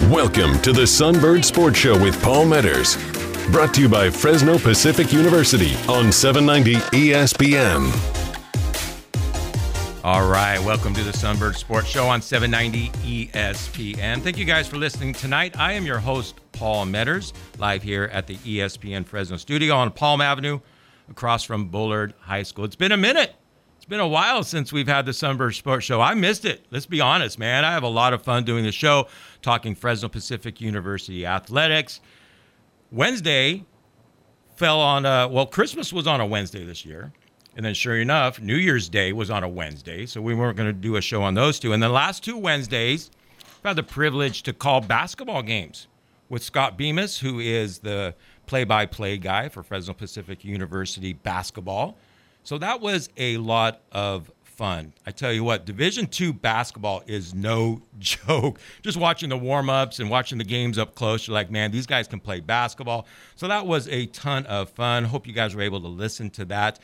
Welcome to the Sunbird Sports Show with Paul Metters. Brought to you by Fresno Pacific University on 790 ESPN. All right, welcome to the Sunbird Sports Show on 790 ESPN. Thank you guys for listening tonight. I am your host, Paul Metters, live here at the ESPN Fresno studio on Palm Avenue across from Bullard High School. It's been a minute. It's been a while since we've had the Sunbird Sports Show. I missed it. Let's be honest, man. I have a lot of fun doing the show, talking Fresno Pacific University athletics. Wednesday fell on, Christmas was on a Wednesday this year. And then sure enough, New Year's Day was on a Wednesday. So we weren't going to do a show on those two. And the last two Wednesdays, I've had the privilege to call basketball games with Scott Bemis, who is the play-by-play guy for Fresno Pacific University basketball. So that was a lot of fun. I tell you what, Division II basketball is no joke. Just watching the warm-ups and watching the games up close, you're like, man, these guys can play basketball. So that was a ton of fun. Hope you guys were able to listen to that.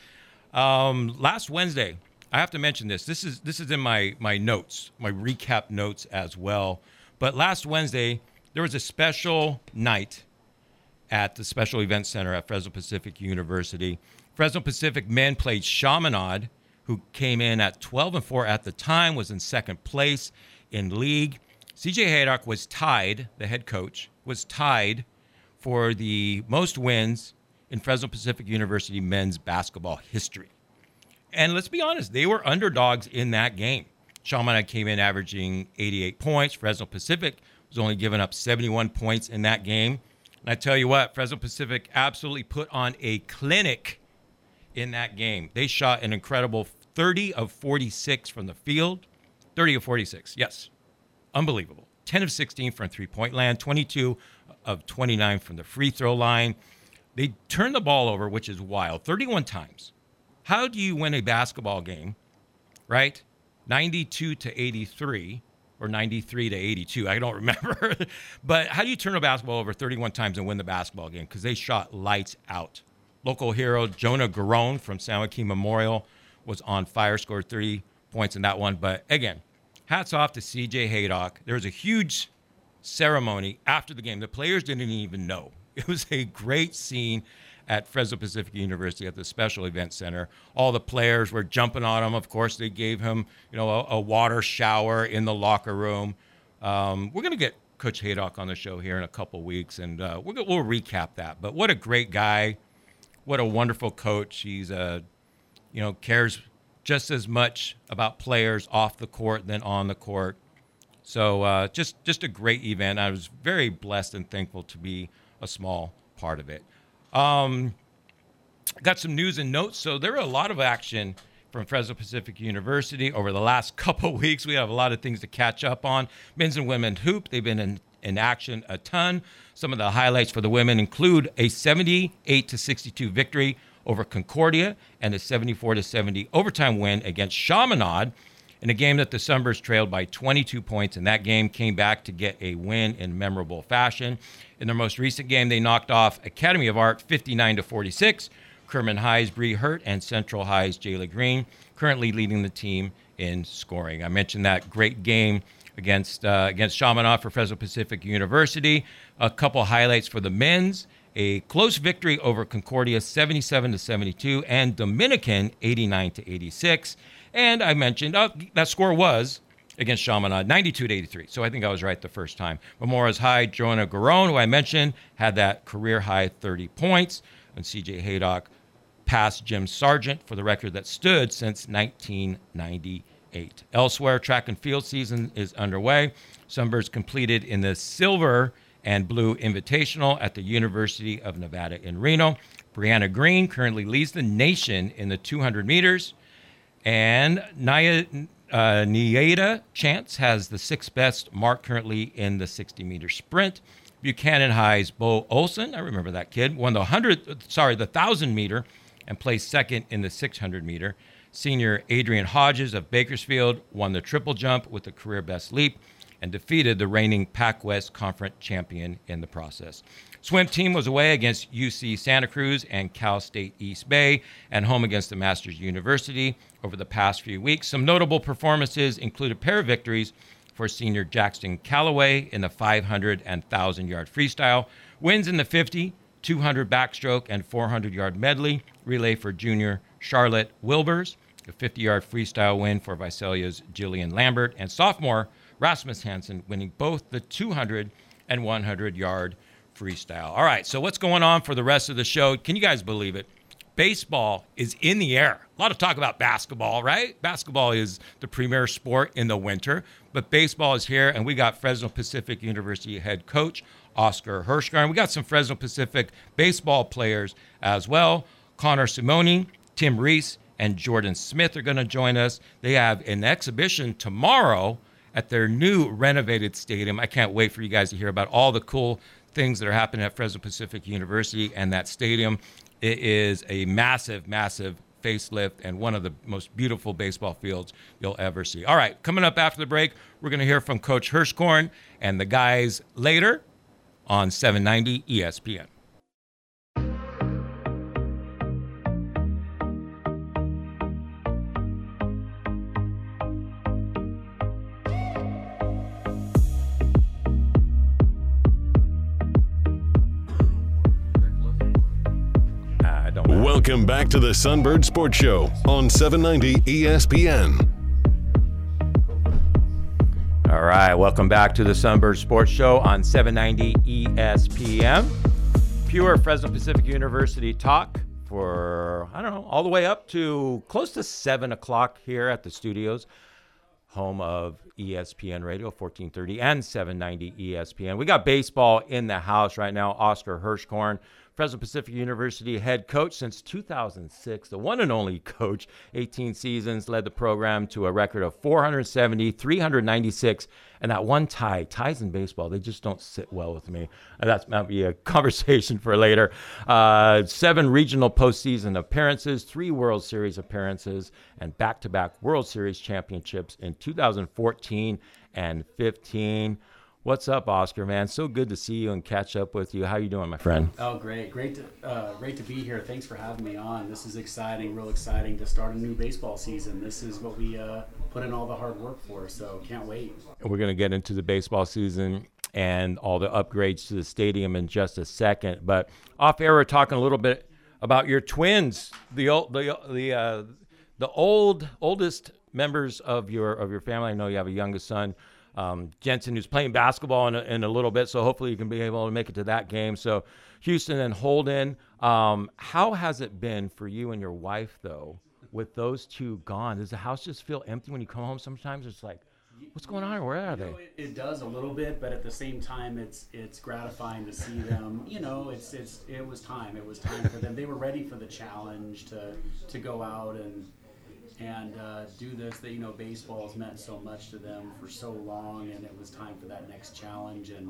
Last Wednesday, I have to mention this. This is in my notes, my recap notes as well. But last Wednesday, there was a special night at the Special Events Center at Fresno Pacific University. Fresno Pacific men played Chaminade, who came in at 12-4 at the time, was in second place in league. CJ Haydock was tied, the head coach, was tied for the most wins in Fresno Pacific University men's basketball history. And let's be honest, they were underdogs in that game. Chaminade came in averaging 88 points. Fresno Pacific was only giving up 71 points in that game. And I tell you what, Fresno Pacific absolutely put on a clinic in that game. They shot an incredible 30 of 46 from the field. 30 of 46, yes. Unbelievable. 10 of 16 from three-point land, 22 of 29 from the free throw line. They turned the ball over, which is wild, 31 times. How do you win a basketball game, right? 92 to 83 or 93 to 82, I don't remember. But how do you turn a basketball over 31 times and win the basketball game? Because they shot lights out. Local hero Jonah Garone from San Joaquin Memorial was on fire, scored 30 points in that one. But again, hats off to CJ Haydock. There was a huge ceremony after the game. The players didn't even know. It was a great scene at Fresno Pacific University at the Special Events Center. All the players were jumping on him. Of course, they gave him, a water shower in the locker room. We're going to get Coach Haydock on the show here in a couple weeks, and we'll recap that. But what a great guy. What a wonderful coach. He's, cares just as much about players off the court than on the court. So just a great event. I was very blessed and thankful to be a small part of it. Got some news and notes. So there were a lot of action from Fresno Pacific University over the last couple of weeks. We have a lot of things to catch up on. Men's and women's hoop, they've been in action a ton. Some of the highlights for the women include a 78-62 victory over Concordia and a 74-70 overtime win against Chaminade in a game that the Sunbirds trailed by 22 points, and that game came back to get a win in memorable fashion. In their most recent game, they knocked off Academy of Art 59-46. Kerman High's Bree Hurt and Central High's Jayla Green currently leading the team in scoring. I mentioned that great game against Chaminade for Fresno Pacific University. A couple highlights for the men's. A close victory over Concordia 77-72 and Dominican 89-86. And I mentioned that score was against Chaminade 92-83. So I think I was right the first time. Memorial's High, Jonah Garone, who I mentioned, had that career high 30 points. And CJ Haydock passed Jim Sargent for the record that stood since 1998. Elsewhere, track and field season is underway. Sunbirds completed in the silver and blue invitational at the University of Nevada in Reno. Brianna Green currently leads the nation in the 200 meters. And Nieda Chance has the sixth best mark currently in the 60-meter sprint. Buchanan High's Bo Olson, I remember that kid, won the 1,000-meter and placed second in the 600-meter. Senior Adrian Hodges of Bakersfield won the triple jump with a career best leap and defeated the reigning Pac-West Conference champion in the process. Swim team was away against UC Santa Cruz and Cal State East Bay and home against the Masters University over the past few weeks. Some notable performances include a pair of victories for senior Jackson Calloway in the 500 and 1,000-yard freestyle. Wins in the 50, 200 backstroke, and 400-yard medley relay for junior Charlotte Wilbers. A 50-yard freestyle win for Visalia's Jillian Lambert. And sophomore Rasmus Hansen winning both the 200 and 100-yard freestyle. All right, so what's going on for the rest of the show? Can you guys believe it? Baseball is in the air. A lot of talk about basketball, right? Basketball is the premier sport in the winter, but baseball is here, and we got Fresno Pacific University head coach Oscar Hirschgarn. We got some Fresno Pacific baseball players as well. Connor Simone, Tim Reese, and Jordan Smith are going to join us. They have an exhibition tomorrow at their new renovated stadium. I can't wait for you guys to hear about all the cool things that are happening at Fresno Pacific University and that stadium. It is a massive, massive facelift and one of the most beautiful baseball fields you'll ever see. All right, coming up after the break, we're going to hear from Coach Hirschgarn and the guys later on 790 ESPN. Welcome back to the Sunbird Sports Show on 790 ESPN. All right, welcome back to the Sunbird Sports Show on 790 ESPN. Pure Fresno Pacific University talk for, all the way up to close to 7 o'clock here at the studios, home of ESPN Radio, 1430 and 790 ESPN. We got baseball in the house right now. Oscar Hirschgarn, Fresno Pacific University head coach since 2006, the one and only coach. 18 seasons, led the program to a record of 470, 396, and that one tie. Ties in baseball, they just don't sit well with me. That might be a conversation for later. 7 regional postseason appearances, 3 World Series appearances, and back-to-back World Series championships in 2014 and 15. What's up, Oscar, man? So good to see you and catch up with you. How you doing, my friend? Oh, great. Great to be here. Thanks for having me on. This is exciting, real exciting to start a new baseball season. This is what we put in all the hard work for, so can't wait. We're going to get into the baseball season and all the upgrades to the stadium in just a second. But off air, we're talking a little bit about your twins, the oldest members of your family. I know you have a youngest son, Jensen, who's playing basketball in a little bit, so hopefully you can be able to make it to that game. So Houston and Holden, how has it been for you and your wife, though, with those two gone? Does the house just feel empty when you come home sometimes? It's like, what's going on? Where are they? It does a little bit, but at the same time, it's gratifying to see them. It was time. It was time for them. They were ready for the challenge to go out and do this. That baseball has meant so much to them for so long, and it was time for that next challenge. And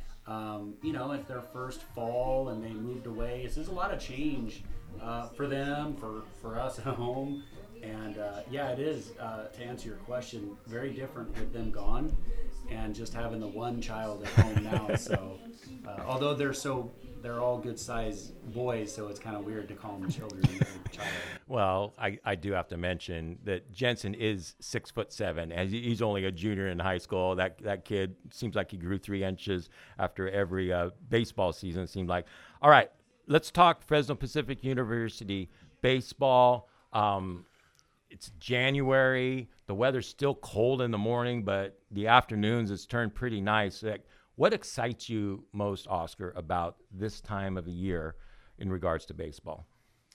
it's their first fall, and they moved away. So there's a lot of change for them, for us at home, and it is. To answer your question, very different with them gone, and just having the one child at home now. So although they're all good-sized boys, so it's kind of weird to call them children. Well, I do have to mention that Jensen is 6'7", and he's only a junior in high school. That kid seems like he grew 3 inches after every baseball season, it seemed like. All right, let's talk Fresno Pacific University baseball. It's January. The weather's still cold in the morning, but the afternoons it's turned pretty nice. What excites you most, Oscar, about this time of the year in regards to baseball?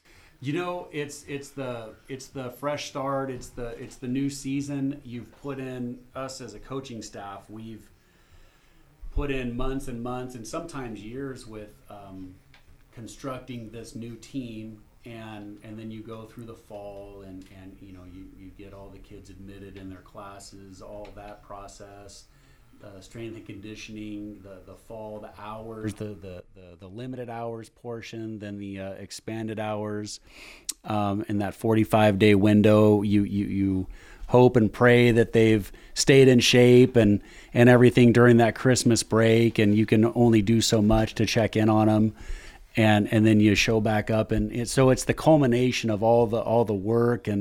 It's the fresh start. It's the new season. You've put in, us as a coaching staff, we've put in months and months and sometimes years with constructing this new team, and then you go through the fall and you get all the kids admitted in their classes, all that process. Strength and conditioning, the fall, the hours, the limited hours portion, then the expanded hours. In that 45-day window, you hope and pray that they've stayed in shape and everything during that Christmas break, and you can only do so much to check in on them, and then you show back up, and so it's the culmination of all the work and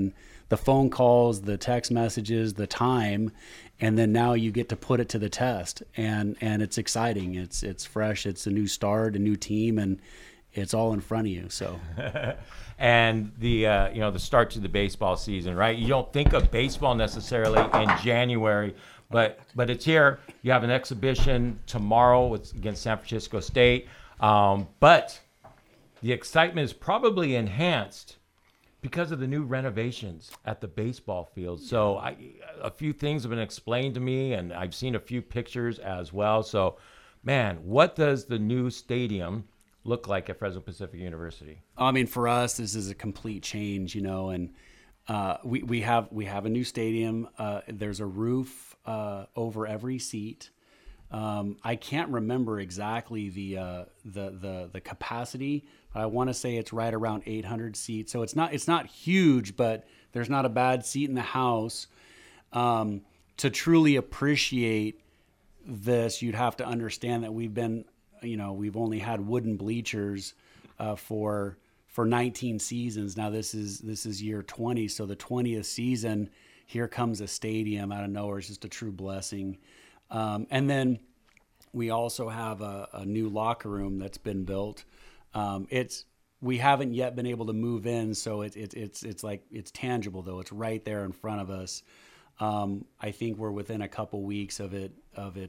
the phone calls, the text messages, the time, and then now you get to put it to the test, and it's exciting. It's fresh. It's a new start, a new team, and it's all in front of you. So, and the the start to the baseball season, right? You don't think of baseball necessarily in January, but it's here. You have an exhibition tomorrow against San Francisco State, but the excitement is probably enhanced because of the new renovations at the baseball field. So a few things have been explained to me, and I've seen a few pictures as well. So, man, what does the new stadium look like at Fresno Pacific University? I mean, for us, this is a complete change, and we have a new stadium. There's a roof over every seat. I can't remember exactly the capacity. I want to say it's right around 800 seats. So it's not huge, but there's not a bad seat in the house. To truly appreciate this, you'd have to understand that we've only had wooden bleachers for 19 seasons. Now this is year 20. So the 20th season, here comes a stadium out of nowhere. It's just a true blessing. And then we also have a new locker room that's been built. We haven't yet been able to move in, so it's like it's tangible though. It's right there in front of us. I think we're within a couple weeks of it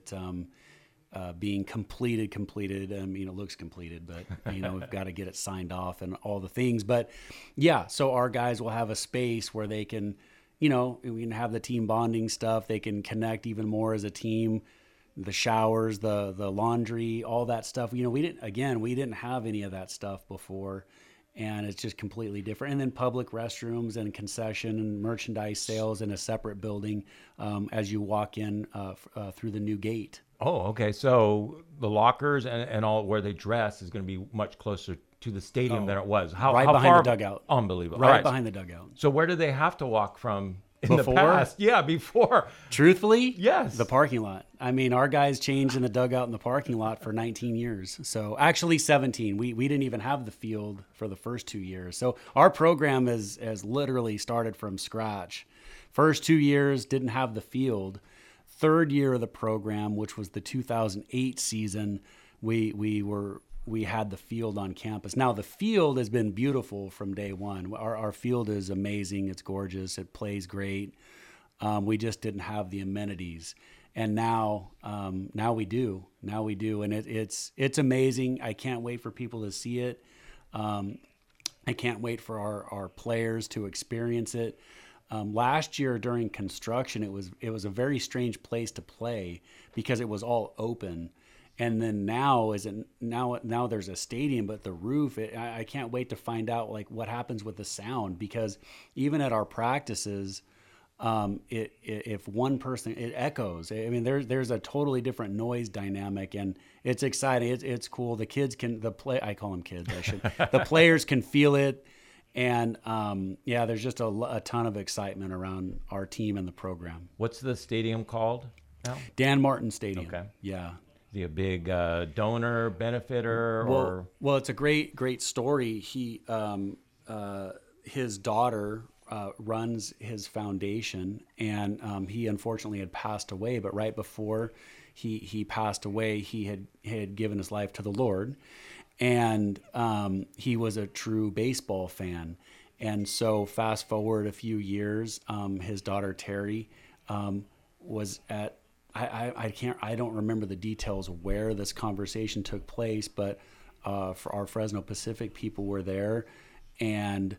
being completed. It looks completed, but we've got to get it signed off and all the things. But yeah, so our guys will have a space where they can, we can have the team bonding stuff. They can connect even more as a team. The showers, the laundry, all that stuff. We didn't have any of that stuff before, and it's just completely different. And then public restrooms and concession and merchandise sales in a separate building as you walk in through the new gate. Oh, okay. So the lockers and all where they dress is going to be much closer to the stadium than it was. How behind far? The dugout. Unbelievable. Right behind the dugout. So where do they have to walk from in Before? the past? Yeah, before. Truthfully? Yes. The parking lot. I mean, our guys changed in the dugout in the parking lot for 19 years. So actually 17. We didn't even have the field for the first 2 years. So our program has literally started from scratch. First 2 years didn't have the field. Third year of the program, which was the 2008 season, we had the field on campus. Now the field has been beautiful from day one. Our field is amazing. It's gorgeous. It plays great. We just didn't have the amenities, and now we do. Now we do, and it's amazing. I can't wait for people to see it. I can't wait for our players to experience it. Last year during construction, it was a very strange place to play because it was all open. And then now there's a stadium, but the roof, I can't wait to find out like what happens with the sound, because even at our practices, if one person, it echoes. I mean, there's a totally different noise dynamic, and it's exciting. It's cool. The kids I call them kids. The players can feel it. And there's just a ton of excitement around our team and the program. What's the stadium called now? Dan Martin Stadium. Okay. Yeah. Is he a big donor, benefiter, Well, it's a great story. He, his daughter runs his foundation, and he unfortunately had passed away. But right before he passed away, he had given his life to the Lord. And he was a true baseball fan. And so fast forward a few years, his daughter Terry was at, I don't remember the details of where this conversation took place, but for our Fresno Pacific people were there. And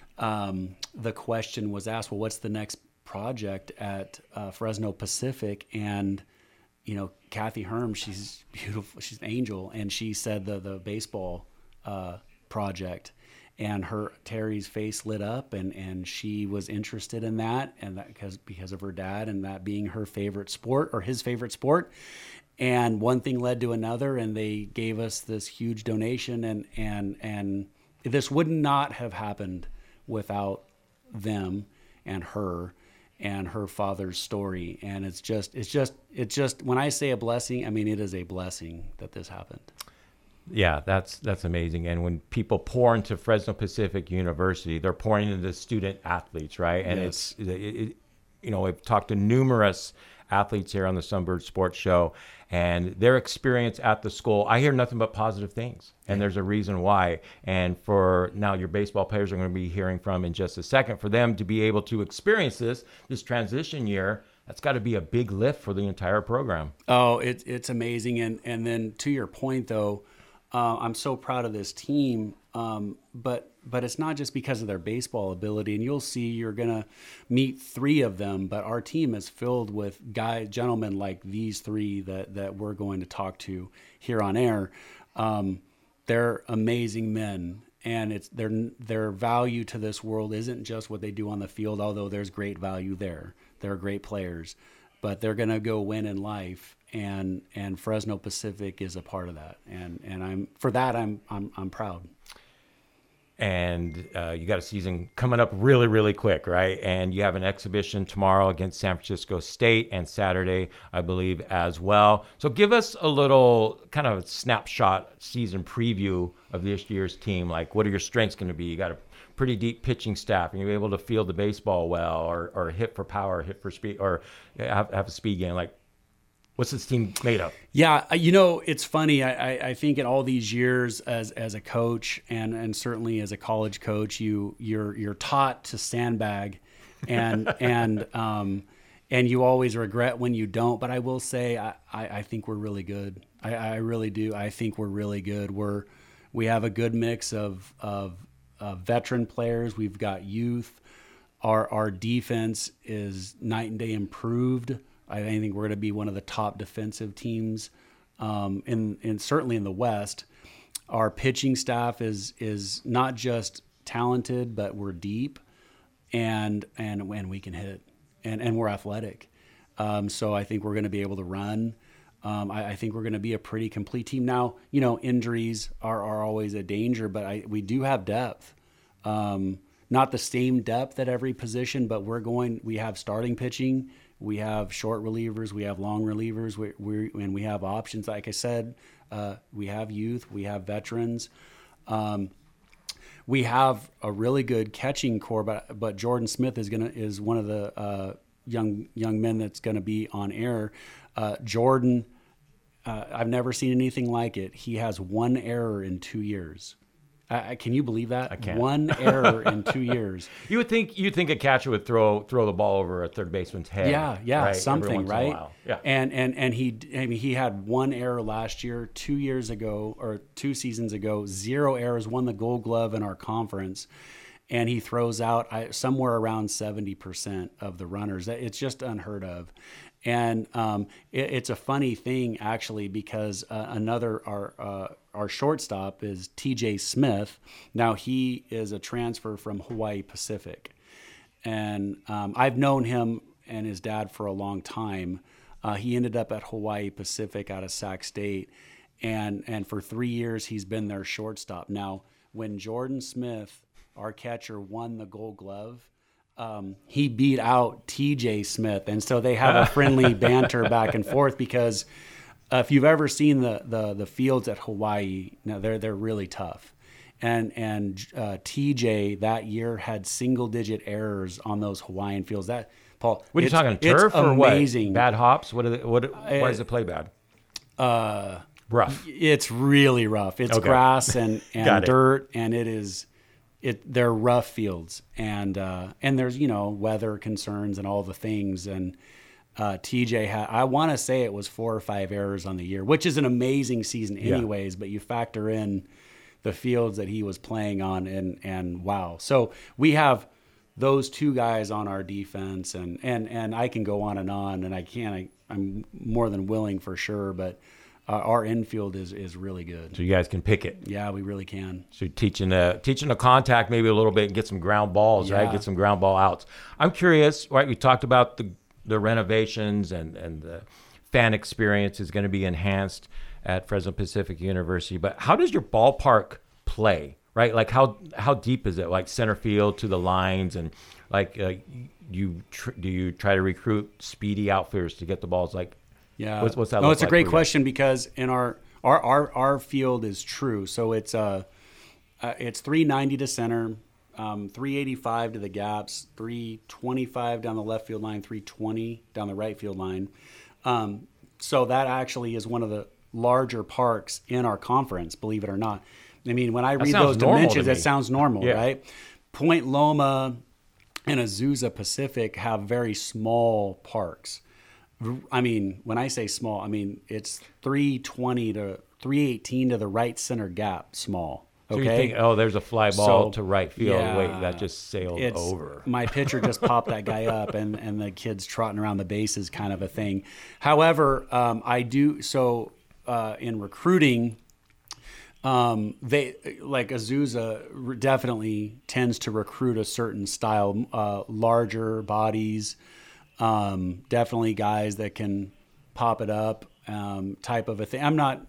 the question was asked, well, what's the next project at Fresno Pacific? And Kathy Herm, she's beautiful. She's an angel. And she said the baseball project, and Terry's face lit up, and she was interested in that, and that because of her dad and that being her favorite sport, or his favorite sport. And one thing led to another, and they gave us this huge donation, and this would not have happened without them and her father's story. And it's just when I say a blessing, I mean it is a blessing that this happened. Yeah, that's amazing. And when people pour into Fresno Pacific University, they're pouring into the student athletes, right? And Yes. we've talked to numerous athletes here on the Sunbird Sports Show, and their experience at the school, I hear nothing but positive things, and there's a reason why. And for now, your baseball players are going to be hearing from in just a second. For them to be able to experience this transition year, that's got to be a big lift for the entire program. Oh, it's amazing. And then to your point, though, I'm so proud of this team, but it's not just because of their baseball ability. And you'll see you're going to meet three of them, but our team is filled with gentlemen like these three that we're going to talk to here on air. They're amazing men, and it's their value to this world isn't just what they do on the field, although there's great value there. They're great players, but they're going to go win in life. And Fresno Pacific is a part of that, and I'm proud. And you got a season coming up really, really quick, right? And you have an exhibition tomorrow against San Francisco State, and Saturday, I believe, as well. So give us a little kind of snapshot season preview of this year's team. Like, what are your strengths going to be? You got a pretty deep pitching staff, and you're able to field the baseball well, or hit for power, hit for speed, or have a speed game. Like, what's this team made of? Yeah, it's funny. I think in all these years as a coach and certainly as a college coach, you're taught to sandbag, and you always regret when you don't. But I will say I think we're really good. I really do. I think we're really good. We have a good mix of veteran players. We've got youth. Our defense is night and day improved. I think we're going to be one of the top defensive teams, in certainly in the West. Our pitching staff is not just talented, but we're deep, and we can hit, and we're athletic. So I think we're going to be able to run. I think we're going to be a pretty complete team. Now, injuries are always a danger, but we do have depth. Not the same depth at every position, but we have starting pitching. We have short relievers, we have long relievers, and we have options. Like I said, we have youth, we have veterans. We have a really good catching core, but Jordan Smith is one of the young men that's going to be on air. Jordan, I've never seen anything like it. He has one error in 2 years. Can you believe that? I can't. One error in 2 years. You'd think a catcher would throw the ball over a third baseman's head. Yeah, right? something, right? Yeah. And he had one error last year. 2 years ago, or 2 seasons ago, 0 errors, won the Gold Glove in our conference, and he throws out somewhere around 70% of the runners. It's just unheard of. And it's a funny thing, actually, because our shortstop is TJ Smith. Now, he is a transfer from Hawaii Pacific. And I've known him and his dad for a long time. He ended up at Hawaii Pacific out of Sac State. And for 3 years, he's been their shortstop. Now, when Jordan Smith, our catcher, won the Gold Glove, he beat out TJ Smith, and so they have a friendly banter back and forth, because if you've ever seen the fields at Hawaii, now they're really tough, and TJ that year had single digit errors on those Hawaiian fields. That, Paul, what are you talking, turf or amazing. What? Bad hops? Why does it play bad? Rough. It's really rough. It's okay. Grass and dirt, and they're rough fields, and there's weather concerns and all the things, and TJ had, I want to say it was 4 or 5 errors on the year, which is an amazing season anyways, but you factor in the fields that he was playing on, and wow. So we have those two guys on our defense, and I can go on, and I'm more than willing for sure, but our infield is really good. So you guys can pick it. Yeah, we really can. So teaching the contact maybe a little bit and get some ground balls, right? Get some ground ball outs. I'm curious, right? We talked about the renovations and the fan experience is going to be enhanced at Fresno Pacific University. But how does your ballpark play, right? Like how deep is it? Like center field to the lines, and like do you try to recruit speedy outfielders to get the balls? Like, yeah, what's that? No, look it's a like great question, because in our Our field is true. So it's 390 to center, 385 to the gaps, 325 down the left field line, 320 down the right field line. So that actually is one of the larger parks in our conference, believe it or not. I mean, when I read those dimensions, it sounds normal, right? Point Loma and Azusa Pacific have very small parks. I mean, when I say small, I mean it's 320 to 318 to the right center gap, small. Okay. So you think, oh, there's a fly ball to right field. Yeah, wait, that just sailed over. My pitcher just popped that guy up, and the kid's trotting around the bases, kind of a thing. However, I do so in recruiting. They like Azusa definitely tends to recruit a certain style, larger bodies, definitely guys that can pop it up, type of a thing. I'm not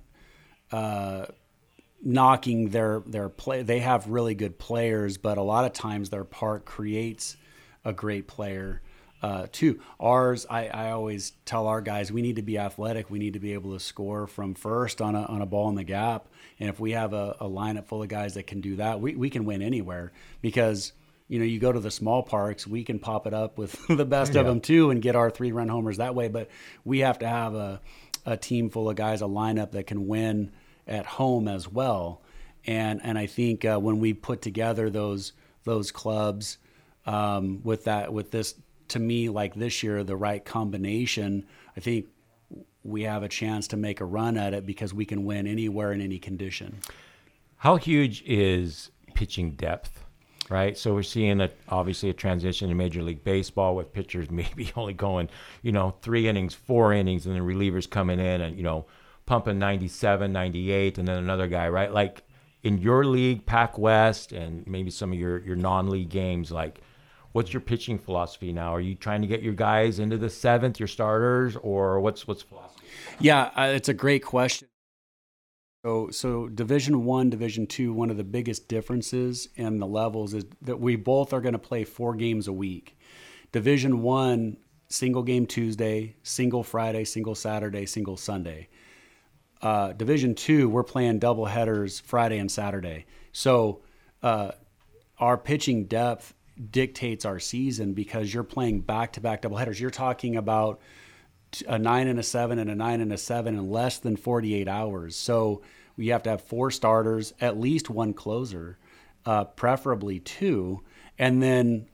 knocking their play. They have really good players, but a lot of times their park creates a great player too. Ours, I always tell our guys, we need to be athletic. We need to be able to score from first on a ball in the gap. And if we have a lineup full of guys that can do that, we can win anywhere, because you go to the small parks, we can pop it up with the best of them too and get our 3-run homers that way. But we have to have a team full of guys, a lineup that can win at home as well. And I think when we put together those clubs with this, to me, like this year, the right combination, I think we have a chance to make a run at it, because we can win anywhere in any condition. How huge is pitching depth, right? So we're seeing obviously a transition in Major League Baseball with pitchers maybe only going, 3 innings, 4 innings, and then relievers coming in and, pumping 97, 98, and then another guy, right? Like in your league, Pac West, and maybe some of your non-league games, like what's your pitching philosophy now? Are you trying to get your guys into the 7th, your starters, or what's philosophy? Yeah, it's a great question. So Division I, Division II, one of the biggest differences in the levels is that we both are going to play 4 games a week. Division I, single game Tuesday, single Friday, single Saturday, single Sunday. Division II, we're playing double headers Friday and Saturday. So our pitching depth dictates our season, because you're playing back-to-back double headers. You're talking about a 9 and a 7 and a 9 and a 7 in less than 48 hours. So we have to have 4 starters, at least 1 closer, preferably 2. And then,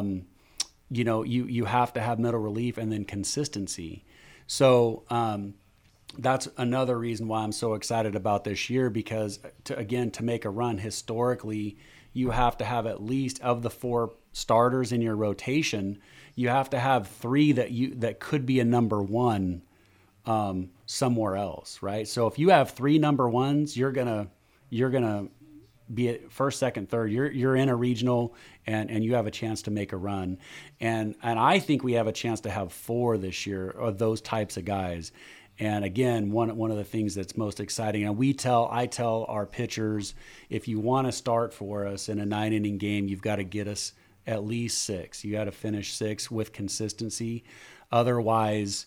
you have to have middle relief and then consistency. So that's another reason why I'm so excited about this year, because to make a run historically, you have to have at least, of the 4 starters in your rotation, you have to have 3 that could be a number 1 somewhere else, right? So if you have 3 number 1s, you're gonna be at first, second, third. You're in a regional, and you have a chance to make a run. And I think we have a chance to have 4 this year of those types of guys. And again, one of the things that's most exciting, and I tell our pitchers, if you want to start for us in a 9-inning game, you've got to get us at least 6. You got to finish 6 with consistency. Otherwise,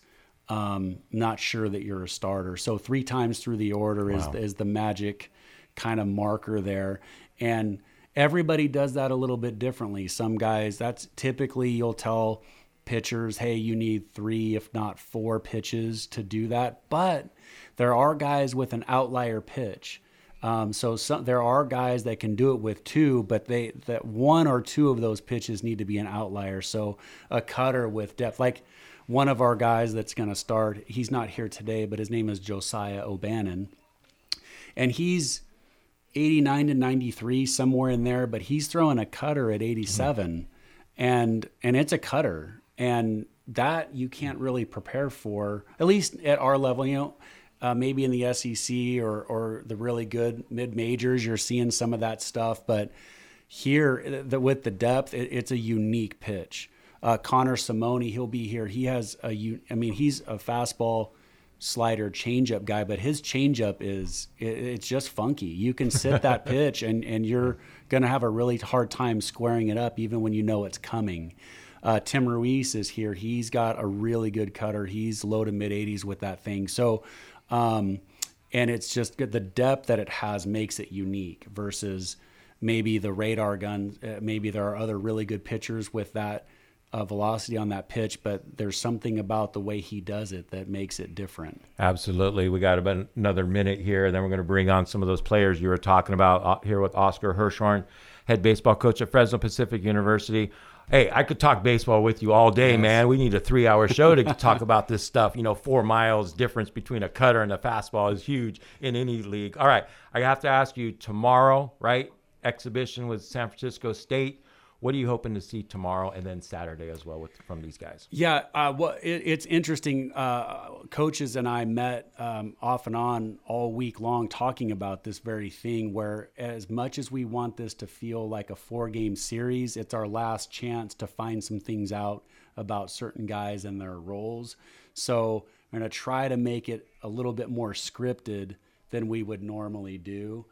not sure that you're a starter. So 3 times through the order is the magic kind of marker there. And everybody does that a little bit differently. Some guys, that's typically, you'll tell pitchers, hey, you need 3, if not 4 pitches to do that. But there are guys with an outlier pitch. There are guys that can do it with 2, but that 1 or 2 of those pitches need to be an outlier. So a cutter with depth, like one of our guys that's going to start, he's not here today, but his name is Josiah O'Bannon. And he's 89 to 93, somewhere in there, but he's throwing a cutter at 87. And it's a cutter. And that you can't really prepare for, at least at our level. Maybe in the SEC or the really good mid-majors, you're seeing some of that stuff. But here, with the depth, it's a unique pitch. Connor Simone, he'll be here. He has he's a fastball, slider, changeup guy, but his changeup it's just funky. You can sit that pitch, and you're going to have a really hard time squaring it up, even when you know it's coming. Tim Ruiz is here. He's got a really good cutter. He's low to mid 80s with that thing. So, and And it's just the depth that it has makes it unique versus maybe the radar gun. Maybe there are other really good pitchers with that velocity on that pitch, but there's something about the way he does it that makes it different. Absolutely. We got about another minute here, and then we're going to bring on some of those players you were talking about here with Oscar Hirschhorn, head baseball coach at Fresno Pacific University. Hey, I could talk baseball with you all day, man. We need a 3-hour show to talk about this stuff. 4 miles difference between a cutter and a fastball is huge in any league. All right, I have to ask you tomorrow, right? Exhibition with San Francisco State. What are you hoping to see tomorrow and then Saturday as well from these guys? Yeah, it's interesting. Coaches and I met off and on all week long talking about this very thing, where as much as we want this to feel like a 4-game series, it's our last chance to find some things out about certain guys and their roles. So we're going to try to make it a little bit more scripted than we would normally do.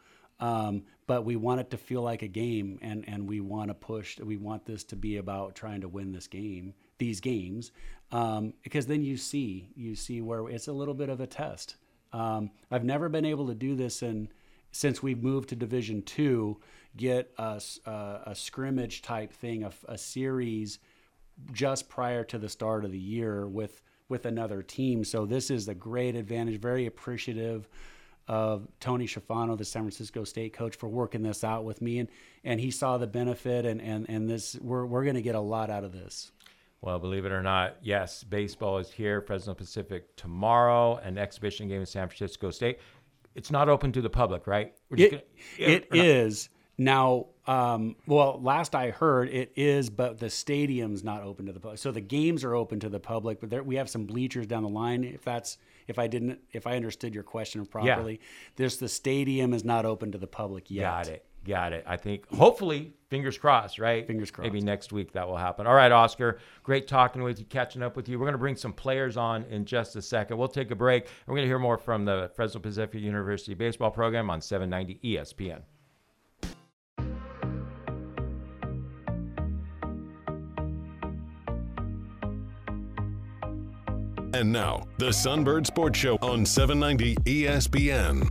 But we want it to feel like a game, and we want to push. We want this to be about trying to win these games, because then you see where it's a little bit of a test. I've never been able to do this since we've moved to Division II, get a scrimmage type thing, a series just prior to the start of the year with another team. So this is a great advantage. Very appreciative of Tony Schifano, the San Francisco State coach, for working this out with me, and he saw the benefit, and this we're going to get a lot out of this. Well, believe it or not, yes, baseball is here, Fresno Pacific tomorrow, an exhibition game in San Francisco State. It's not open to the public, right? It is now. Well, last I heard, it is, but the stadium's not open to the public. So the games are open to the public, but we have some bleachers down the line. If I understood your question properly, the stadium is not open to the public yet. Got it. I think hopefully, fingers crossed, right? Fingers crossed. Maybe next week that will happen. All right, Oscar, great talking with you, catching up with you. We're going to bring some players on in just a second. We'll take a break. We're going to hear more from the Fresno Pacific University baseball program on 790 ESPN. And now, the Sunbird Sports Show on 790 ESPN.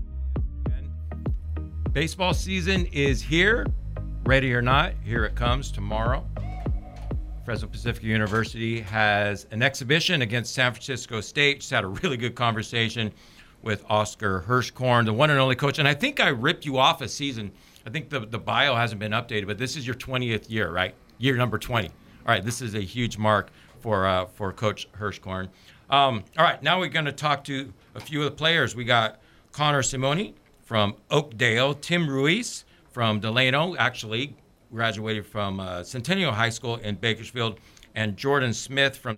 Baseball season is here. Ready or not, here it comes tomorrow. Fresno Pacific University has an exhibition against San Francisco State. Just had a really good conversation with Oscar Hirschhorn, the one and only coach. And I think I ripped you off a season. I think the bio hasn't been updated, but this is your 20th year, right? Year number 20. All right, this is a huge mark for Coach Hirschhorn. All right, now we're going to talk to a few of the players. We got Connor Simoni from Oakdale, Tim Ruiz from Delano, actually graduated from Centennial High School in Bakersfield, and Jordan Smith from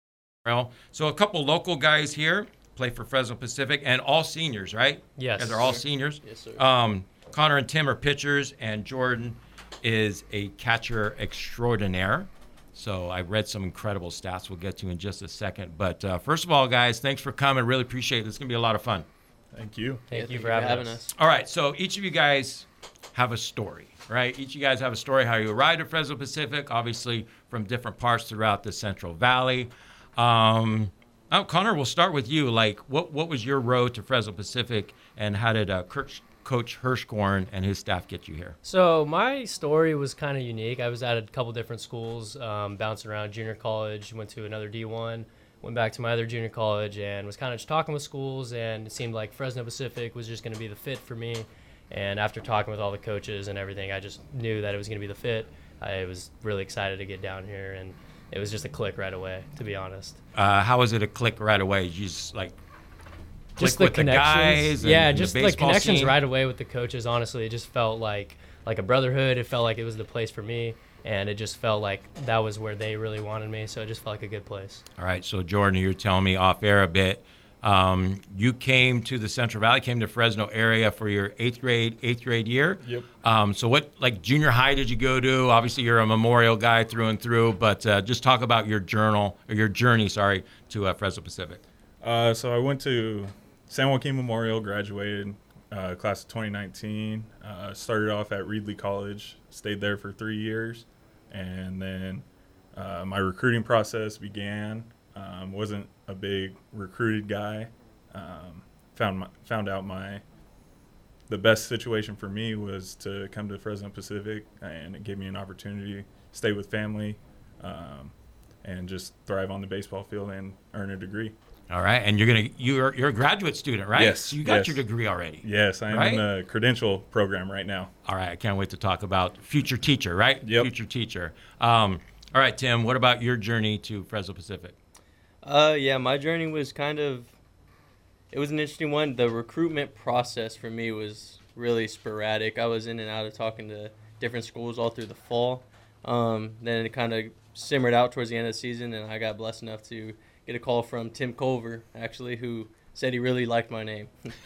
So a couple local guys here play for Fresno Pacific, and all seniors, right? Yes. Because they're all seniors. Yes, sir. Connor and Tim are pitchers, and Jordan is a catcher extraordinaire. So I read some incredible stats we'll get to in just a second. But first of all, guys, thanks for coming. Really appreciate it. This is going to be a lot of fun. Thank you. Thank you for having us. All right, so each of you guys have a story, right? Each of you guys have a story how you arrived at Fresno Pacific, obviously from different parts throughout the Central Valley. Connor, we'll start with you. Like, what was your road to Fresno Pacific, and how did Coach Hirschhorn and his staff get you here? So my story was kind of unique. I was at a couple different schools, bouncing around junior college, went to another D1, went back to my other junior college, and was kind of just talking with schools, and it seemed like Fresno Pacific was just going to be the fit for me. And after talking with all the coaches and everything, I just knew that it was going to be the fit. I was really excited to get down here, and it was just a click right away, to be honest. How was it a click right away? You just like just click with the guys? Yeah, just the like connections scene? right away with the coaches. Honestly, it just felt like a brotherhood. It felt like it was the place for me, and it just felt like that was where they really wanted me. So it just felt like a good place. All right, so Jordan, you're telling me off air a bit. You came to the Central Valley, came to Fresno area for your eighth grade year. Yep. So what, like junior high did you go to? Obviously you're a Memorial guy through and through, but just talk about your journey, to Fresno Pacific. So I went to San Joaquin Memorial, graduated class of 2019. Started off at Reedley College, stayed there for 3 years, and then my recruiting process began. Wasn't a big recruited guy, found out the best situation for me was to come to Fresno Pacific, and it gave me an opportunity to stay with family and just thrive on the baseball field and earn a degree. All right, and you're a graduate student, right? Yes. So you got your degree already. Yes, I am right? in the credential program right now. All right, I can't wait to talk about future teacher, right? Yep. Future teacher. All right, Tim, what about your journey to Fresno Pacific? Yeah, my journey was it was an interesting one. The recruitment process for me was really sporadic. I was in and out of talking to different schools all through the fall. Then it kind of simmered out towards the end of the season, and I got blessed enough to get a call from Tim Culver, actually, who said he really liked my name.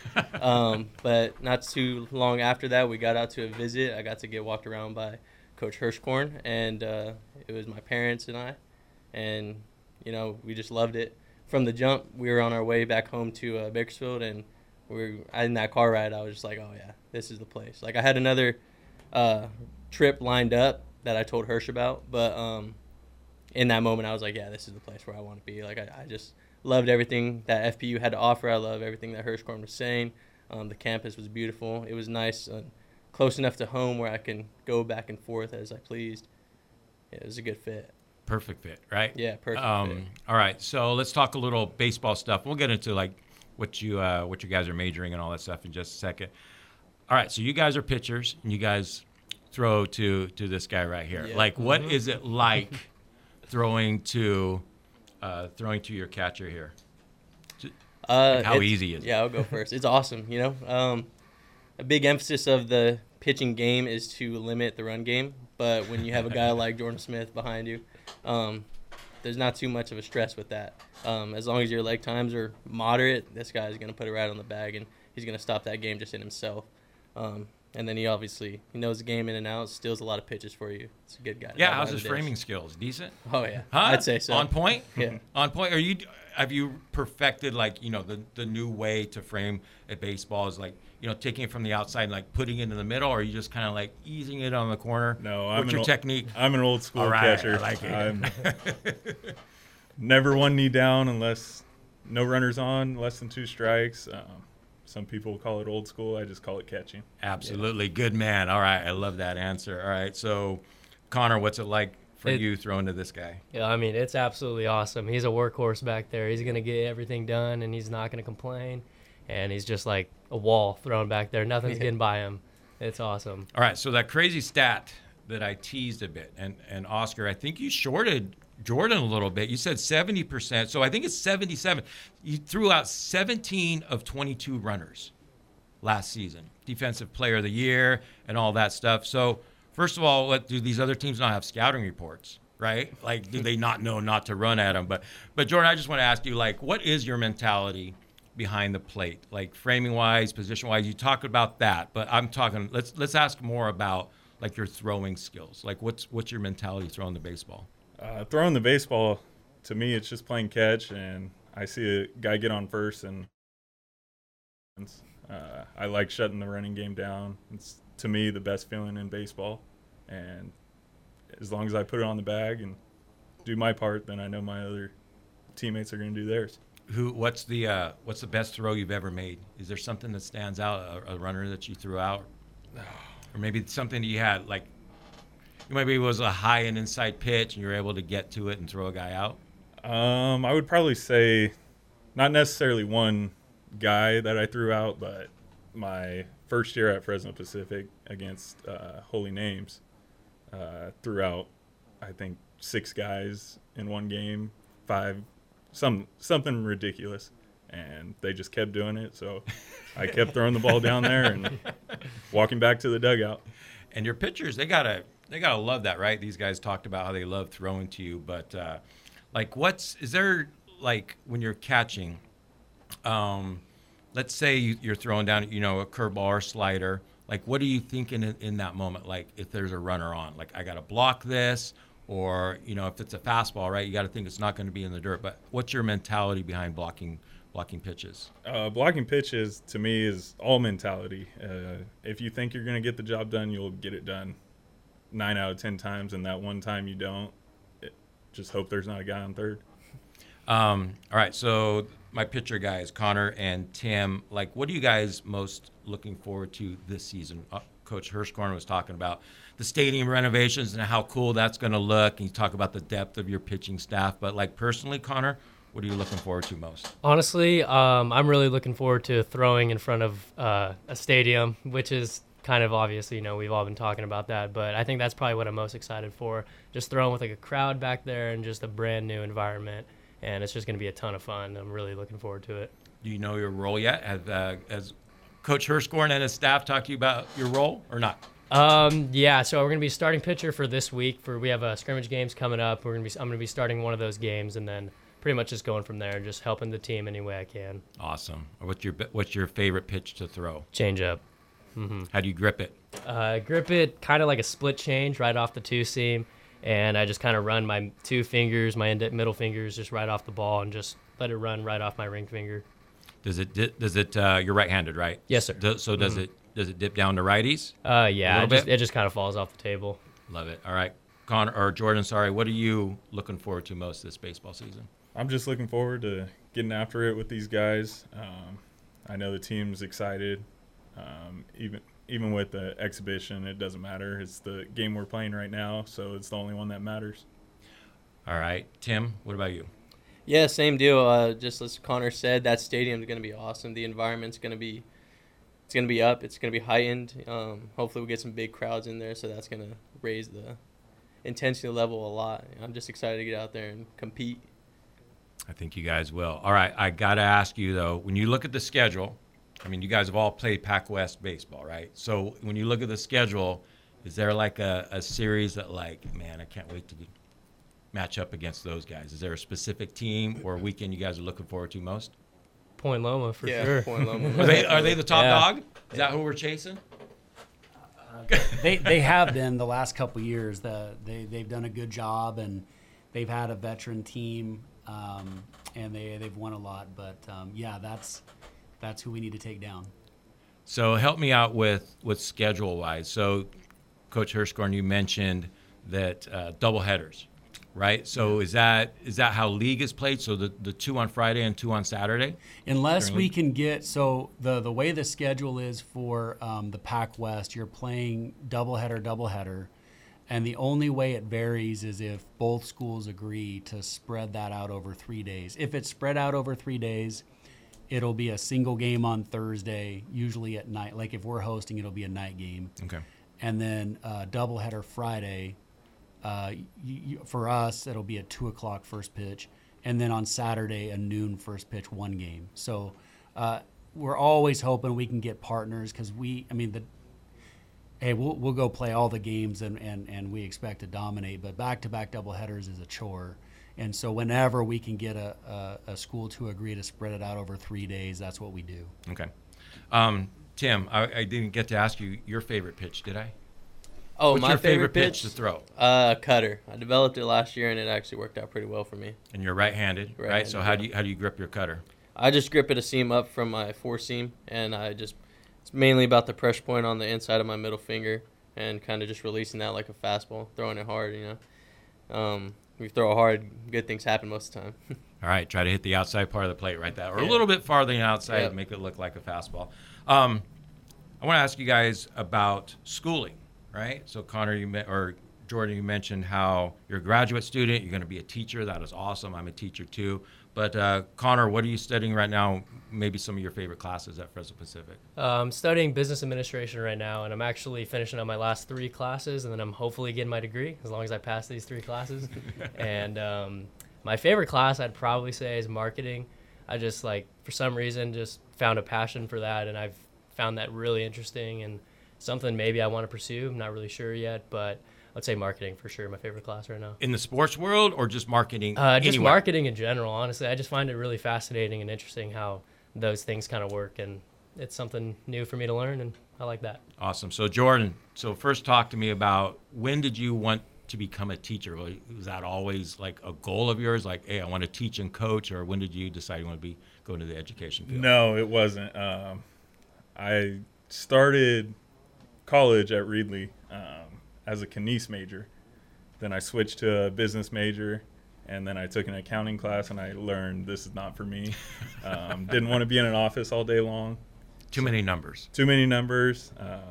But not too long after that, we got out to a visit. I got to get walked around by Coach Hirschkorn, and it was my parents and I. And, we just loved it. From the jump, we were on our way back home to Bakersfield, and in that car ride, I was just like, oh, yeah, this is the place. Like, I had another trip lined up that I told Hirsch about, but in that moment, I was like, yeah, this is the place where I want to be. Like, I just loved everything that FPU had to offer. I love everything that Hirschkorn was saying. The campus was beautiful. It was nice and close enough to home where I can go back and forth as I pleased. Yeah, it was a good fit. Perfect fit, right? Yeah, perfect fit. All right, so let's talk a little baseball stuff. We'll get into what you guys are majoring and all that stuff in just a second. All right, so you guys are pitchers, and you guys throw to this guy right here. Yeah. Like, what is it like throwing to your catcher here? How easy is it? Yeah, I'll go first. It's awesome. A big emphasis of the pitching game is to limit the run game. But when you have a guy like Jordan Smith behind you, there's not too much of a stress with that. As long as your leg times are moderate, this guy's going to put it right on the bag, and he's going to stop that game just in himself. And then he knows the game in and out, steals a lot of pitches for you. It's a good guy. Yeah, how's his framing skills? Decent? Oh, yeah. Huh? I'd say so. On point? Yeah. On point. Have you perfected the new way to frame a baseball is taking it from the outside and putting it in the middle, or are you just kind of easing it on the corner? No, What's your technique? I'm an old school All right, catcher. I like it. I'm never one knee down unless no runners on, less than 2 strikes. Some people call it old school. I just call it catching. Absolutely. Yeah. Good man. All right. I love that answer. All right. So, Connor, what's it like for you throwing to this guy? Yeah, I mean, it's absolutely awesome. He's a workhorse back there. He's going to get everything done, and he's not going to complain. And he's just like a wall thrown back there. Nothing's getting by him. It's awesome. All right. So that crazy stat that I teased a bit, and Oscar, I think you shorted Jordan a little bit. You said 70%, so I think it's 77. You threw out 17 of 22 runners last season. Defensive Player of the Year and all that stuff. So, first of all, do these other teams not have scouting reports, right? Do they not know not to run at them? But Jordan, I just want to ask you, what is your mentality behind the plate? Framing-wise, position-wise, you talked about that, but I'm talking, let's ask more about, your throwing skills. What's your mentality throwing the baseball? Throwing the baseball, to me, it's just playing catch, and I see a guy get on first, and I like shutting the running game down. It's, to me, the best feeling in baseball, and as long as I put it on the bag and do my part, then I know my other teammates are going to do theirs. What's the best throw you've ever made? Is there something that stands out, a runner that you threw out, or maybe something that you had maybe it was a high and inside pitch and you were able to get to it and throw a guy out? I would probably say not necessarily one guy that I threw out, but my first year at Fresno Pacific against Holy Names, threw out, I think, 6 guys in one game, 5, something ridiculous. And they just kept doing it, so I kept throwing the ball down there and walking back to the dugout. And your pitchers, they gotta love that, right? These guys talked about how they love throwing to you, but is there when you're catching, let's say you're throwing down, a curveball or slider, what are you thinking in that moment? If there's a runner on, I got to block this, or if it's a fastball, right? You got to think it's not going to be in the dirt. But what's your mentality behind blocking pitches? Blocking pitches, to me, is all mentality. If you think you're going to get the job done, you'll get it done 9 out of 10 times, and that one time you don't, just hope there's not a guy on third. All right, so my pitcher guys, Connor and Tim, like, what are you guys most looking forward to this season? Coach Hirschkorn was talking about the stadium renovations and how cool that's going to look, and you talk about the depth of your pitching staff. But, like, personally, Connor, what are you looking forward to most? Honestly, I'm really looking forward to throwing in front of a stadium, which is kind of obvious. You know, we've all been talking about that, but I think that's probably what I'm most excited for. Just throwing with like a crowd back there and just a brand new environment, and it's just going to be a ton of fun. I'm really looking forward to it. Do you know your role yet? Has Coach Hirschkorn and his staff talked to you about your role or not? Yeah, so we're gonna be starting pitcher for this week. We have scrimmage games coming up. I'm gonna be starting one of those games, and then pretty much just going from there, just helping the team any way I can. Awesome. What's your favorite pitch to throw? Change up. How do you grip it? Grip it kind of like a split change right off the two seam, and I just kind of run my two fingers, my middle fingers, just right off the ball, and just let it run right off my ring finger. Does it? You're right-handed, right? Yes, sir. Does it dip down to righties? Yeah, it just kind of falls off the table. Love it. All right, Connor or Jordan. Sorry, what are you looking forward to most this baseball season? I'm just looking forward to getting after it with these guys. I know the team's excited. Even with the exhibition, it doesn't matter. It's the game we're playing right now, so it's the only one that matters. All right, Tim, what about you? Yeah, same deal. Just as Connor said, that stadium is going to be awesome. The environment's going to be up. It's going to be heightened. Hopefully we get some big crowds in there, so that's going to raise the intensity level a lot. I'm just excited to get out there and compete. I think you guys will. All right, I got to ask you, though, when you look at the schedule, I mean, you guys have all played Pac-West baseball, right? So when you look at the schedule, is there like a series that, like, man, I can't wait to match up against those guys? Is there a specific team or weekend you guys are looking forward to most? Point Loma for Yeah, sure. Point Loma. Are they the top dog? Is that who we're chasing? They have been the last couple of years. They've done a good job, and they've had a veteran team, and they've won a lot. But yeah, that's who we need to take down. So help me out with schedule wise. So Coach Hirschkorn, you mentioned that double headers, right? So is that how league is played? So the 2 on Friday and 2 on Saturday? Unless we can get the way the schedule is for the Pac West, you're playing doubleheader, and the only way it varies is if both schools agree to spread that out over 3 days. If it's spread out over 3 days, it'll be a single game on Thursday, usually at night. Like if we're hosting, it'll be a night game. Okay. And then doubleheader Friday. For us, it'll be a 2 o'clock first pitch, and then on Saturday a noon first pitch, one game. So we're always hoping we can get partners because we'll go play all the games and we expect to dominate. But back-to-back doubleheaders is a chore, and so whenever we can get a school to agree to spread it out over 3 days, that's what we do. Okay. Tim, I didn't get to ask you your favorite pitch, did I? Oh, What's my your favorite pitch to throw? Cutter. I developed it last year, and it actually worked out pretty well for me. And you're right-handed, right? Right-handed, So how do you grip your cutter? I just grip it a seam up from my four seam, and it's mainly about the pressure point on the inside of my middle finger, and kind of just releasing that like a fastball, throwing it hard. If you throw it hard, good things happen most of the time. All right, try to hit the outside part of the plate right there, or a little bit farther than outside, Yep. make it look like a fastball. I want to ask you guys about schooling, right? So Connor, or Jordan, you mentioned how you're a graduate student, you're going to be a teacher. That is awesome. I'm a teacher too. But Connor, what are you studying right now? Maybe some of your favorite classes at Fresno Pacific. I'm studying business administration right now, and I'm actually finishing up my last 3 classes, and then I'm hopefully getting my degree as long as I pass these 3 classes. And my favorite class I'd probably say is marketing. I just for some reason just found a passion for that, and I've found that really interesting and something maybe I want to pursue. I'm not really sure yet, but I'd say marketing for sure, my favorite class right now. In the sports world or just marketing Just anywhere? marketing in general, honestly. I just find it really fascinating and interesting how those things kind of work, and it's something new for me to learn, and I like that. Awesome. So Jordan, first talk to me about when did you want to become a teacher? Was that always like a goal of yours? Like, hey, I want to teach and coach, or when did you decide you want to go into the education field? No, it wasn't. I started college at Reedley as a Kines major. Then I switched to a business major, And then I took an accounting class, and I learned this is not for me. Didn't want to be in an office all day long. Too many numbers. Too many numbers.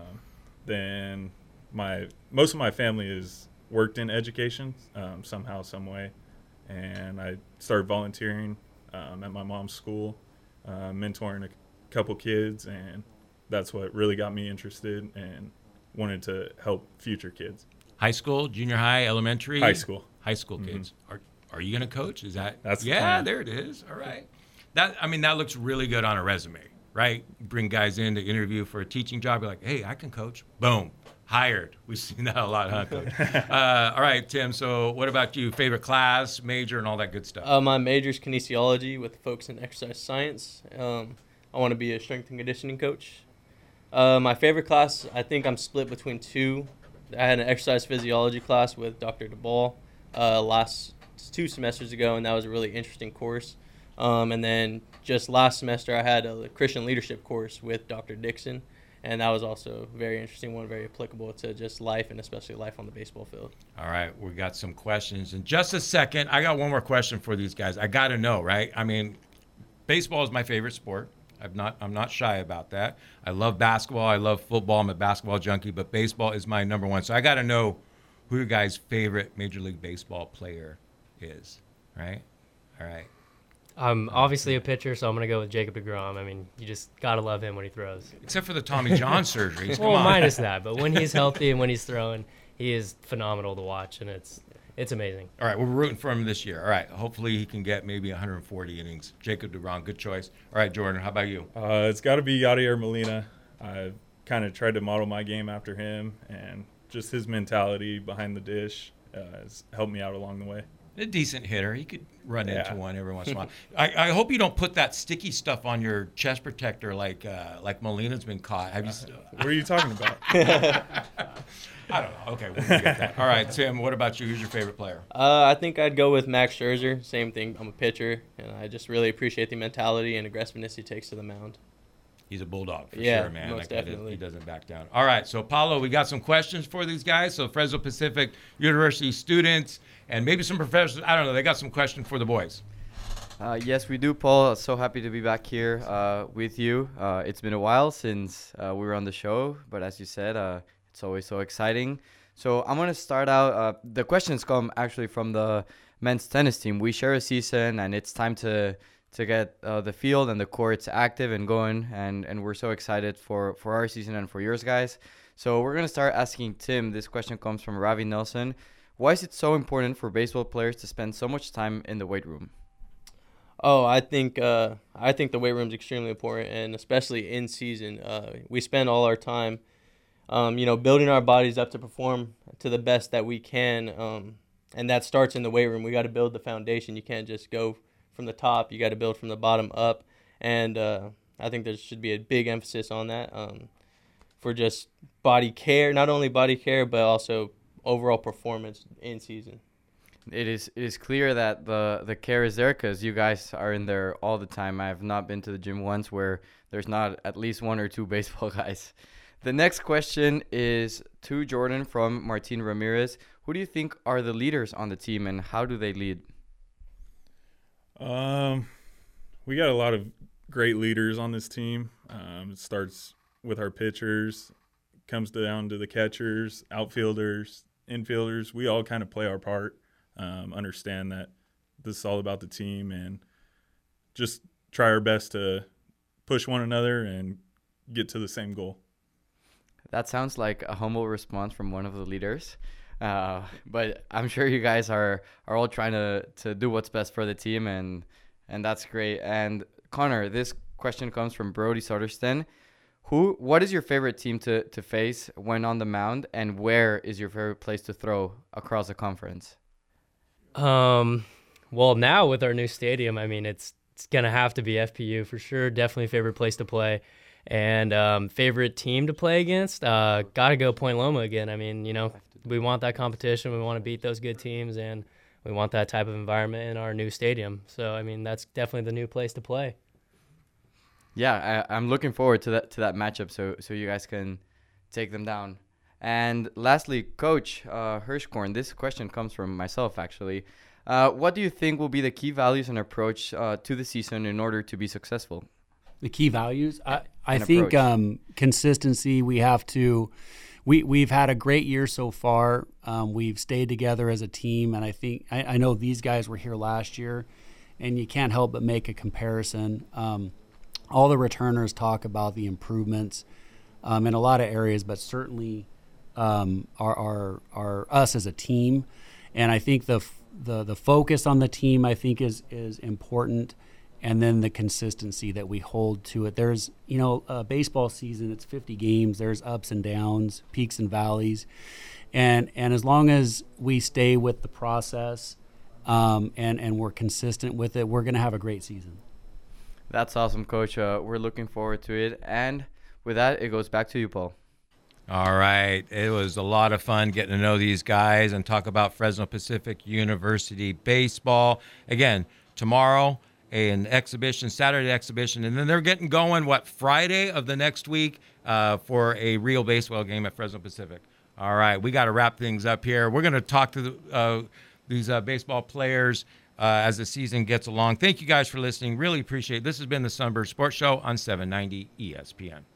Then most of my family is worked in education somehow, some way. And I started volunteering at my mom's school, mentoring a couple kids, and that's what really got me interested and wanted to help future kids. High school, junior high, elementary? High school. High school kids. Are you going to coach? Is that? That's the yeah, plan. there it is. All right. That looks really good on a resume, right? Bring guys in to interview for a teaching job. You're like, hey, I can coach. Boom. Hired. We've seen that a lot, huh, Coach? All right, Tim. So what about you? Favorite class, major, and all that good stuff? My major is kinesiology with focus in exercise science. I want to be a strength and conditioning coach. My favorite class, I think I'm split between two. I had an exercise physiology class with Dr. DeBall last 2 semesters ago, and that was a really interesting course. And then just last semester, I had a Christian leadership course with Dr. Dixon, and that was also a very interesting one, very applicable to just life, and especially life on the baseball field. All right, we got some questions. In just a second, I got one more question for these guys. I got to know, right? I mean, baseball is my favorite sport. I'm not shy about that. I love basketball. I love football. I'm a basketball junkie, but baseball is my number one. So I got to know who your guys' favorite Major League Baseball player is, right? All right. I'm obviously a pitcher, so I'm going to go with Jacob deGrom. I mean, you just got to love him when he throws. Except for the Tommy John surgeries. Come Well, on. minus that. But when he's healthy and when he's throwing, he is phenomenal to watch, and it's amazing. All right, we're rooting for him this year. All right, hopefully he can get maybe 140 innings. Jacob deGrom, good choice. All right, Jordan, how about you? It's got to be Yadier Molina. I've kind of tried to model my game after him, and just his mentality behind the dish has helped me out along the way. A decent hitter. He could run into one every once in a while. I hope you don't put that sticky stuff on your chest protector like Molina's been caught. Have you? What are you talking about? I don't know. Okay, we'll get that. All right, Tim, what about you? Who's your favorite player? I think I'd go with Max Scherzer. Same thing. I'm a pitcher, and I just really appreciate the mentality and aggressiveness he takes to the mound. He's a bulldog for Yeah, sure, man. most definitely. He doesn't back down. All right, so Paulo, we got some questions for these guys. So Fresno Pacific University students and maybe some professors. I don't know. They got some questions for the boys. Yes, we do, Paul. So happy to be back here with you. It's been a while since we were on the show, but as you said, it's always so exciting. So I'm going to start out. The questions come actually from the men's tennis team. We share a season, and it's time to get the field and the courts active and going, and we're so excited for our season and for yours guys. So we're going to start asking Tim. This question comes from Ravi Nelson. Why is it so important for baseball players to spend so much time in the weight room? Oh, I think the weight room is extremely important, and especially in season. We spend all our time, building our bodies up to perform to the best that we can, and that starts in the weight room. We got to build the foundation. You can't just go from the top. You got to build from the bottom up, and I think there should be a big emphasis on that for just body care, not only body care but also overall performance in season. It is clear that the care is there because you guys are in there all the time. I have not been to the gym once where there's not at least 1 or 2 baseball guys. The next question is to Jordan from Martin Ramirez. Who do you think are the leaders on the team, and how do they lead? We got a lot of great leaders on this team. It starts with our pitchers, comes down to the catchers, outfielders, infielders. We all kind of play our part, understand that this is all about the team, and just try our best to push one another and get to the same goal. That sounds like a humble response from one of the leaders. But I'm sure you guys are all trying to do what's best for the team, and that's great. And Connor, this question comes from Brody Sodersten. What is your favorite team to face when on the mound, and where is your favorite place to throw across the conference? Well, now with our new stadium, I mean, it's gonna have to be FPU for sure. Definitely favorite place to play. And favorite team to play against, gotta go Point Loma again. I mean, we want that competition. We want to beat those good teams, and we want that type of environment in our new stadium. So, I mean, that's definitely the new place to play. Yeah, I'm looking forward to that matchup so you guys can take them down. And lastly, Coach Hirschkorn, this question comes from myself, actually. What do you think will be the key values and approach to the season in order to be successful? The key values, I And think approach. consistency. We have to. We've had a great year so far. We've stayed together as a team, and I think I know these guys were here last year, and you can't help but make a comparison. All the returners talk about the improvements in a lot of areas, but certainly are us as a team, and I think the focus on the team I think is important. And then the consistency that we hold to it. There's, a baseball season, it's 50 games. There's ups and downs, peaks and valleys. And as long as we stay with the process and we're consistent with it, we're going to have a great season. That's awesome, Coach. We're looking forward to it. And with that, it goes back to you, Paul. All right. It was a lot of fun getting to know these guys and talk about Fresno Pacific University baseball. Again, tomorrow, an exhibition, Saturday exhibition, and then they're getting going, Friday of the next week for a real baseball game at Fresno Pacific. All right, we got to wrap things up here. We're going to talk to these baseball players as the season gets along. Thank you guys for listening. Really appreciate it. This has been the Sunbird Sports Show on 790 ESPN.